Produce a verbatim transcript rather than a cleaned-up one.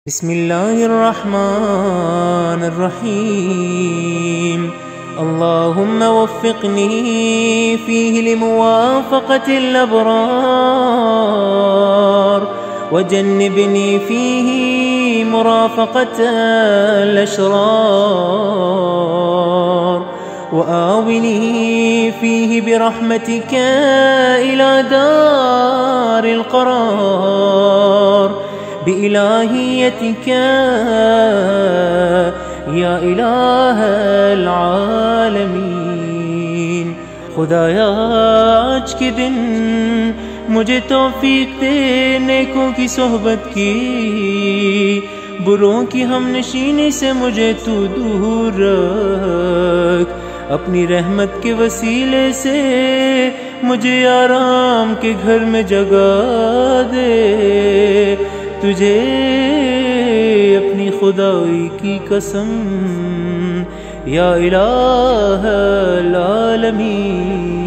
बिस्मिल्लाहिर्रहमानिर्रहीम। अल्लाहुम्मा वफ़्फ़िक़नी फ़ीहि लिमुवाफ़क़तिल अबरार वजन्निबनी फ़ीहि मुराफ़क़तल अशरार वआविनी फ़ीहि बिरहमतिका इला दारिल क़रार बिइलाहियतिका या इलाहल आलमीन। खुदाया आज के दिन मुझे तौफीक दे नेकों की सोहबत की, बुरों की हमनशीनी से मुझे तू दूर रख। अपनी रहमत के वसीले से मुझे आराम के घर में जगा दे। तुझे अपनी खुदाई की कसम या इलाहल आलमीन।